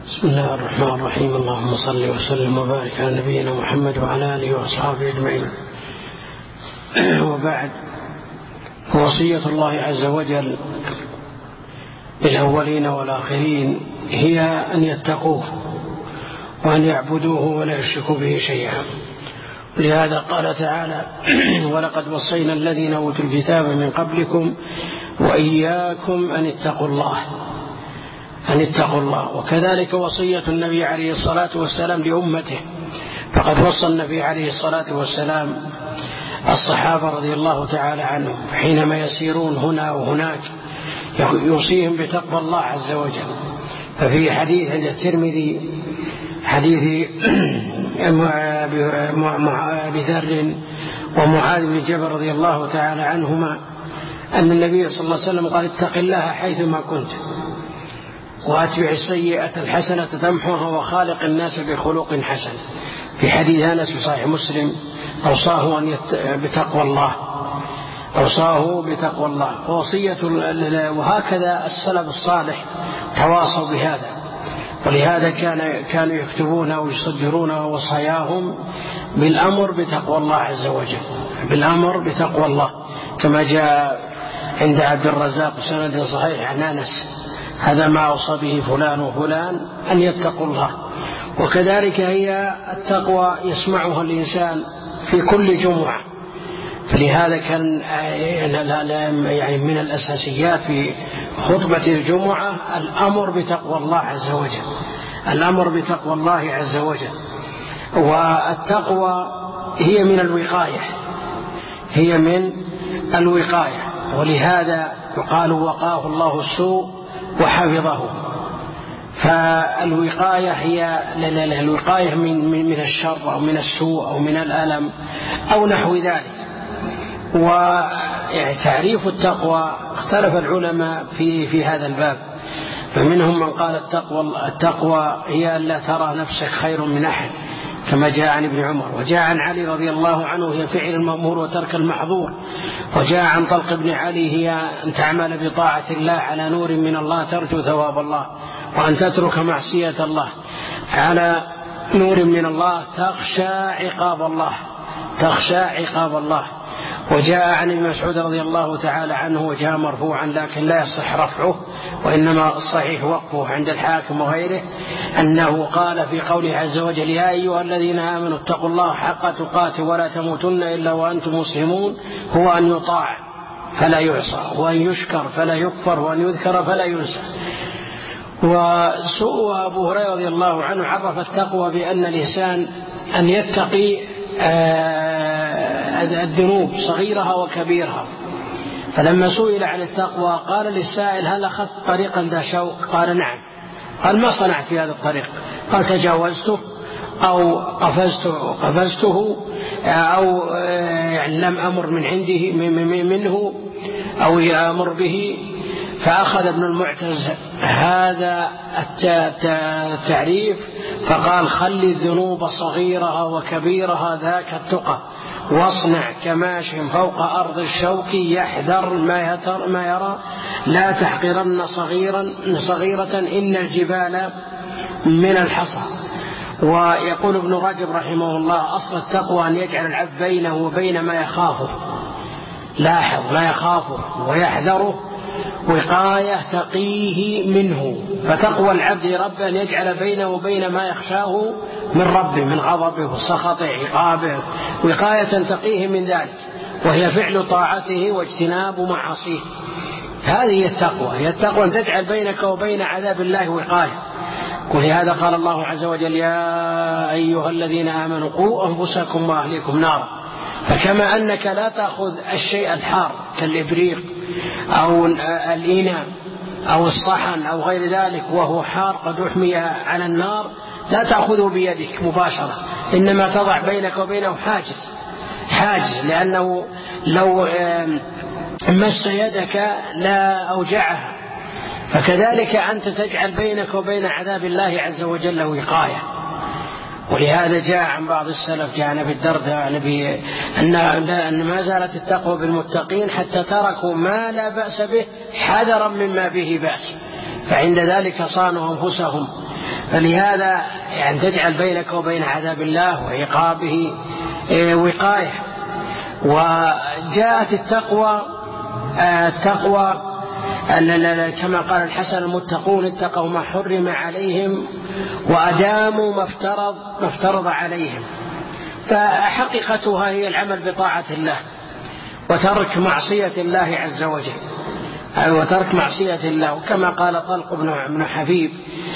بسم الله الرحمن الرحيم. اللهم صل وسلم وبارك على نبينا محمد وعلى آله وأصحابه أجمعين. وبعد، وصية الله عز وجل للأولين والآخرين هي أن يتقوه وأن يعبدوه ولا يشركوا به شيئا. لهذا قال تعالى: ولقد وصينا الذين أوتوا الكتاب من قبلكم وإياكم أن اتقوا الله. وكذلك وصية النبي عليه الصلاة والسلام لأمته، فقد وصى النبي عليه الصلاة والسلام الصحابة رضي الله تعالى عنهم حينما يسيرون هنا وهناك يوصيهم بتقوى الله عز وجل. ففي حديث عند الترمذي حديث أبي ذر ومعاذ بن جبل رضي الله تعالى عنهما أن النبي صلى الله عليه وسلم قال: اتق الله حيثما كنت وأتبع السيئة الحسنة تمحوها وخالق الناس بخلق حسن. في حديث أنس في صحيح مسلم أوصاه بتقوى الله ووصية. وهكذا السلف الصالح تواصوا بهذا، ولهذا كانوا يكتبون ويصدرون وصاياهم بالأمر بتقوى الله عز وجل، بالأمر بتقوى الله، كما جاء عند عبد الرزاق سند صحيح عن أنس: هذا ما أوصى به فلان وفلان أن يتقوا الله. وكذلك هي التقوى يسمعها الإنسان في كل جمعة، فلهذا كان يعني من الأساسيات في خطبة الجمعة الأمر بتقوى الله عز وجل، الأمر بتقوى الله عز وجل. والتقوى هي من الوقاية، ولهذا يقال: وقاه الله السوء وحفظه. فالوقاية هي الوقاية من الشر أو من السوء أو من الألم أو نحو ذلك. وتعريف التقوى اختلف العلماء في هذا الباب، فمنهم من قال التقوى هي ألا ترى نفسك خير من أحد، كما جاء عن ابن عمر، وجاء عن علي رضي الله عنه هي فعل المأمور وترك المحظور، وجاء عن طلق بن علي هي أن تعمل بطاعة الله على نور من الله ترجو ثواب الله، وأن تترك معصية الله على نور من الله تخشى عقاب الله. وجاء عن ابن مسعود رضي الله تعالى عنه وجاء مرفوعا لكن لا يصح رفعه، وإنما الصحيح وقفه عند الحاكم وغيره، أنه قال في قوله عز وجل: يا أيها الذين آمنوا اتقوا الله حق تقاته ولا تموتن إلا وأنتم مسلمون، هو أن يطاع فلا يعصى، وأن يشكر فلا يكفر، وأن يذكر فلا ينسى. وأبو هريرة رضي الله عنه عرف التقوى بأن الإنسان أن يتقي الذنوب صغيرها وكبيرها. فلما سئل عن التقوى قال للسائل: هل أخذت طريقا ذا شوك؟ قال: نعم. قال: ما صنعت في هذا الطريق؟ قال: تجاوزته أو قفزته أو يعني لم أمر من عنده منه أو يأمر به. فأخذ ابن المعتز هذا التعريف فقال: خل الذنوب صغيرها وكبيرها ذاك التقى، واصنع كماش فوق أرض الشوك يحذر ما يرى، لا تحقرن صغيرة إن الجبال من الحصى. ويقول ابن رجب رحمه الله: أصل التقوى أن يجعل العبد بينه وبين ما يخافه، لاحظ، ما يخافه ويحذره وقاية تقيه منه. فتقوى العبد رب أن يجعل بينه وبين ما يخشاه من ربه من غضبه وسخطه عقابه، وقاية تقيه من ذلك، وهي فعل طاعته واجتناب معاصيه. هذه هي التقوى أن تجعل بينك وبين عذاب الله وقاية. ولهذا قال الله عز وجل: يا أيها الذين آمنوا قوا أنفسكم وأهليكم نارا. فكما أنك لا تأخذ الشيء الحار كالإبريق أو الإناء أو الصحن أو غير ذلك وهو حار قد أحمي على النار، لا تأخذه بيدك مباشرة، إنما تضع بينك وبينه حاجز، لأنه لو مس يدك لا أوجعها. فكذلك أنت تجعل بينك وبين عذاب الله عز وجل وقاية. ولهذا جاء عن بعض السلف، جاء عن أبي الدرداء أن ما زالت التقوى بالمتقين حتى تركوا ما لا بأس به حذرا مما به بأس، فعند ذلك صانوا أنفسهم فلهذا يعني تجعل بينك وبين عذاب الله وعقابه وقاية. وجاءت التقوى كما قال الحسن: المتقون اتقوا ما حرم عليهم وأداموا ما افترض عليهم. فحقيقتها هي العمل بطاعة الله وترك معصية الله عز وجل، وترك معصية الله. وكما قال طلق بن حبيب: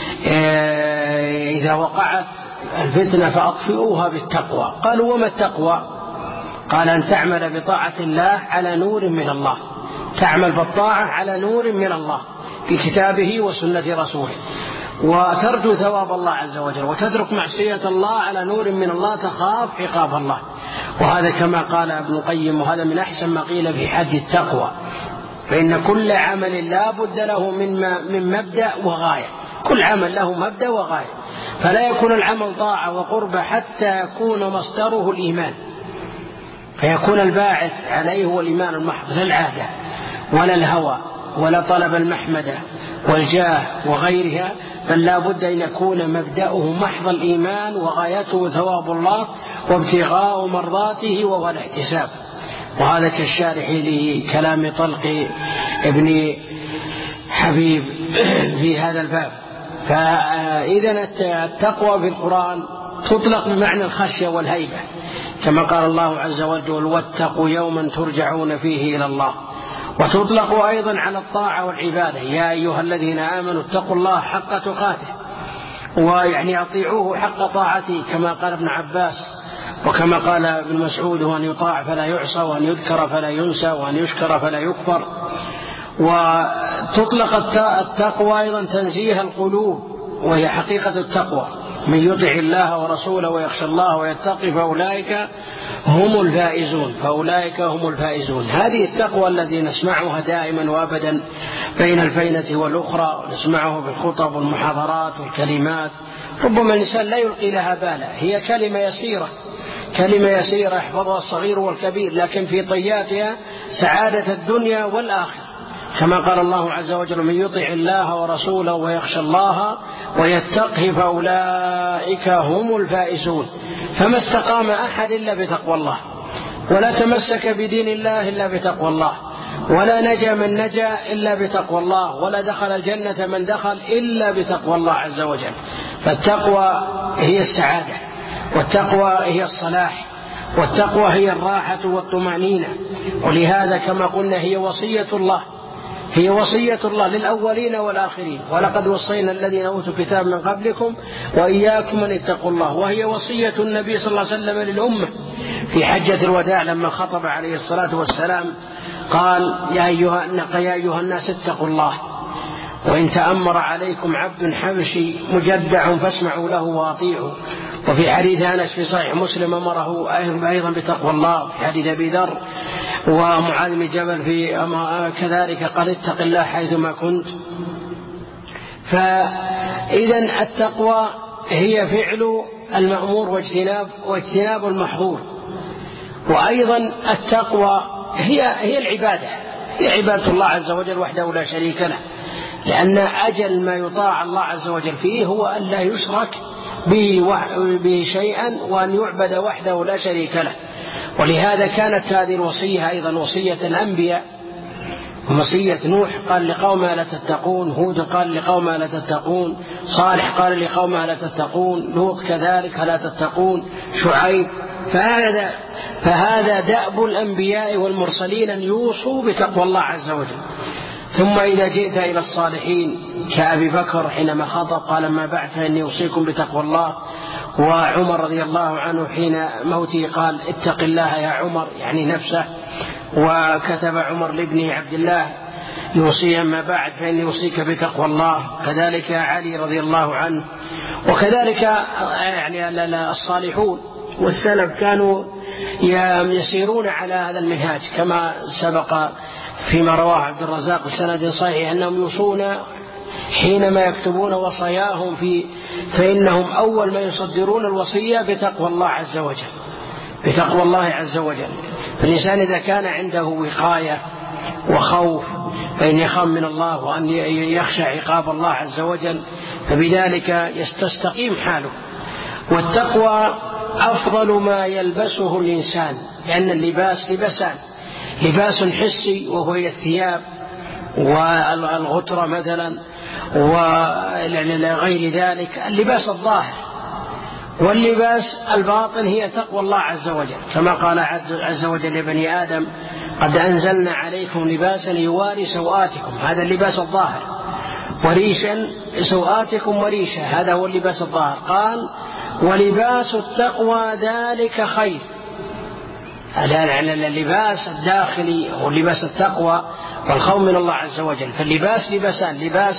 إذا وقعت الفتنة فأطفئوها بالتقوى. قالوا: وما التقوى؟ قال: أن تعمل بطاعة الله على نور من الله، تعمل بالطاعة على نور من الله في كتابه وسنة رسوله، وترجو ثواب الله عز وجل، وتترك معصية الله على نور من الله، تخاف عقاب الله. وهذا كما قال ابن القيم، وهذا من أحسن ما قيل في حد التقوى، فإن كل عمل لا بد له من مبدأ وغاية، كل عمل له مبدأ وغاية، فلا يكون العمل طاعة وقربة حتى يكون مصدره الإيمان، فيكون الباعث عليه هو الإيمان المحض، لا العادة ولا الهوى ولا طلب المحمدة والجاه وغيرها، بل لا بد أن يكون مبدأه محض الإيمان وغايته ثواب الله وابتغاء مرضاته وهو الاحتساب. وهذا كالشارح لكلام طلق ابن حبيب في هذا الباب. فإذا التقوى في القرآن تطلق بمعنى الخشية والهيبة، كما قال الله عز وجل: واتقوا يوما ترجعون فيه إلى الله. وتطلق أيضا على الطاعة والعبادة: يا أيها الذين آمنوا اتقوا الله حق تقاته، ويعني أطيعوه حق طاعته، كما قال ابن عباس وكما قال ابن مسعود: وأن يطاع فلا يعصى، وأن يذكر فلا ينسى، وأن يشكر فلا يكفر. وتطلق التقوى أيضا تنزيه القلوب، وهي حقيقة التقوى: من يطع الله ورسوله ويخشى الله ويتقي فأولئك هم الفائزون. هذه التقوى التي نسمعها دائما وابدا بين الفينة والأخرى، نسمعه بالخطب والمحاضرات والكلمات، ربما الإنسان لا يلقي لها بالا، هي كلمة يسيرة يحفظها الصغير والكبير، لكن في طياتها سعادة الدنيا والآخرة، كما قال الله عز وجل: من يطع الله ورسوله ويخشى الله ويتقه فأولئك هم الفائزون. فما استقام أحد إلا بتقوى الله، ولا تمسك بدين الله إلا بتقوى الله، ولا نجا من نجا إلا بتقوى الله، ولا دخل الجنة من دخل إلا بتقوى الله عز وجل. فالتقوى هي السعادة، والتقوى هي الصلاح، والتقوى هي الراحة والطمأنينة. ولهذا كما قلنا هي وصية الله للأولين والآخرين: ولقد وصينا الذين أوتوا الكتاب من قبلكم وإياكم أن اتقوا الله. وهي وصية النبي صلى الله عليه وسلم للأمة في حجة الوداع لما خطب عليه الصلاة والسلام، قال: يا أيها الناس اتقوا الله، وإن تأمر عليكم عبد حبشي مجدع فاسمعوا له وأطيعوا. وفي حديث أنس في صحيح مسلم أمره أيضا بتقوى الله، في حديث أبي ذر ومعاذ بن جبل في كذلك قال: اتق الله حيثما كنت. فإذا التقوى هي فعل المأمور واجتناب المحظور. وأيضا التقوى هي العبادة، هي عبادة الله عز وجل وحده لا شريك له، لأن أجل ما يطاع الله عز وجل فيه هو أن لا يشرك به شيئا، وأن يعبد وحده لا شريك له. ولهذا كانت هذه الوصية أيضا وصية الأنبياء، وصية نوح قال لقومه لا تتقون، هود قال لقومه لا تتقون، صالح قال لقومه لا تتقون، لوط كذلك لا تتقون، شعيب. فهذا دأب الأنبياء والمرسلين أن يوصوا بتقوى الله عز وجل. ثم إذا جئت إلى الصالحين كأبي بكر حينما خطب قال: ما بعد فإني أوصيكم بتقوى الله. وعمر رضي الله عنه حين موته قال: اتق الله يا عمر، يعني نفسه. وكتب عمر لابنه عبد الله يوصي: ما بعد فإني أوصيك بتقوى الله. كذلك علي رضي الله عنه. وكذلك يعني الصالحون والسلف كانوا يسيرون على هذا المنهاج، كما سبق فيما رواه عبد الرزاق بسند صحيح أنهم يوصون حينما يكتبون وصاياهم فإنهم أول ما يصدرون الوصية بتقوى الله عز وجل. فالإنسان إذا كان عنده وقاية وخوف وإن يخاف من الله وأن يخشى عقاب الله عز وجل، فبذلك يستقيم حاله. والتقوى أفضل ما يلبسه الإنسان، لأن اللباس لباسان: لباس حسي وهو الثياب والغترة مثلا وغير ذلك، اللباس الظاهر. واللباس الباطن هي تقوى الله عز وجل، كما قال عز وجل: يا بني آدم قد أنزلنا عليكم لباسا يواري سوآتكم، هذا اللباس الظاهر. وريشا سوآتكم وريشا، هذا هو اللباس الظاهر. قال: ولباس التقوى ذلك خير. اللباس الداخلي هو لباس التقوى والخوف من الله عز وجل. فاللباس لباسان: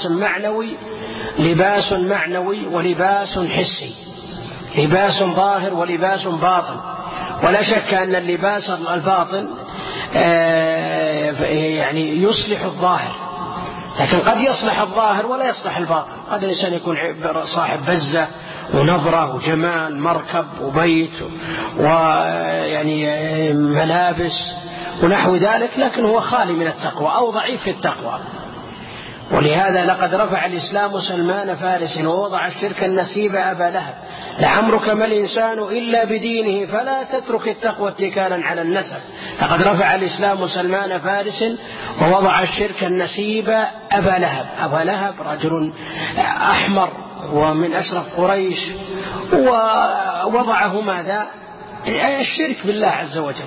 لباس معنوي ولباس حسي، لباس ظاهر ولباس باطن. ولا شك أن اللباس الباطن يعني يصلح الظاهر، لكن قد يصلح الظاهر ولا يصلح الباطن. قد الإنسان يكون صاحب بزة ونظرة وجمال مركب وبيت ويعني ملابس ونحو ذلك، لكن هو خالي من التقوى أو ضعيف في التقوى. ولهذا لقد رفع الإسلام سلمان فارس ووضع الشرك النسيب أبا لهب. لعمرك ما الإنسان إلا بدينه فلا تترك التقوى اتكالا على النسب. لقد رفع الإسلام سلمان فارس ووضع الشرك النسيب أبا لهب. أبا لهب رجل أحمر ومن أشرف قريش، ووضعه ماذا؟ الشرك بالله عز وجل.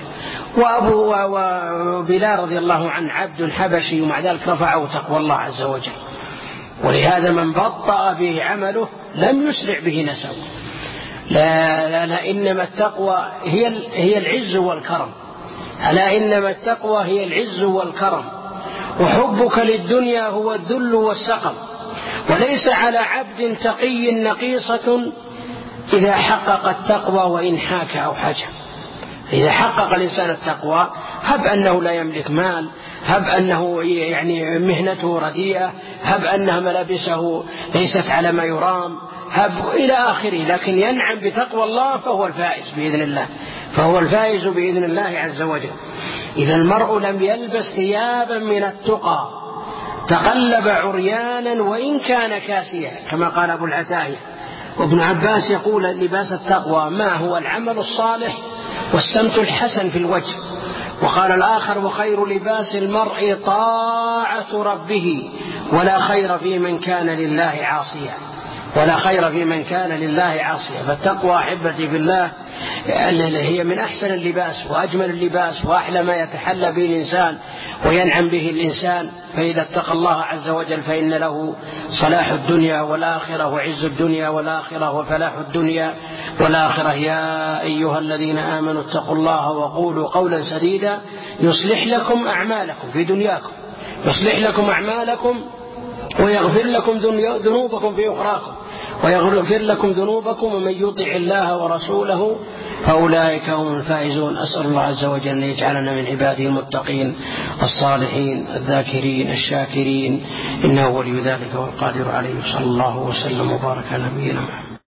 وبلال رضي الله عنه عبد حبشي، ومع ذلك رفعه تقوى الله عز وجل. ولهذا من بطأ به عمله لم يسرع به نسبه. لا إنما التقوى هي العز والكرم. ألا إنما التقوى هي العز والكرم، وحبك للدنيا هو الذل والسقم. وليس على عبد تقي نقيصة إذا حقق التقوى وإن حاك أو حجم. إذا حقق الإنسان التقوى، هب أنه لا يملك مال، هب أنه يعني مهنته رديئة، هب أنها ملابسه ليست على ما يرام، هب إلى آخره، لكن ينعم بتقوى الله فهو الفائز بإذن الله، فهو الفائز بإذن الله عز وجل. إذا المرء لم يلبس ثيابا من التقى تقلب عريانا وإن كان كاسيا، كما قال أبو العتاهية. وابن عباس يقول: لباس التقوى ما هو العمل الصالح والسمت الحسن في الوجه. وقال الآخر: وخير لباس المرء طاعة ربه ولا خير في من كان لله عاصيا، ولا خير في من كان لله عاصيا. فالتقوى أحبتي بالله هي من أحسن اللباس وأجمل اللباس وأحلى ما يتحلى به الإنسان وينعم به الإنسان. فإذا اتقى الله عز وجل فإن له صلاح الدنيا والآخرة وعز الدنيا والآخرة وفلاح الدنيا والآخرة. يا أيها الذين آمنوا اتقوا الله وقولوا قولا سديدا يصلح لكم أعمالكم في دنياكم، يصلح لكم أعمالكم ويغفر لكم ذنوبكم في أخراكم، ويغفر لكم ذنوبكم، ومن يطع الله ورسوله فأولئك هم الفائزون. أسأل الله عز وجل أن يجعلنا من عباده المتقين الصالحين الذاكرين الشاكرين، إنه ولي ذلك والقادر عليه. صلى الله وسلم وبارك على نبينا محمد.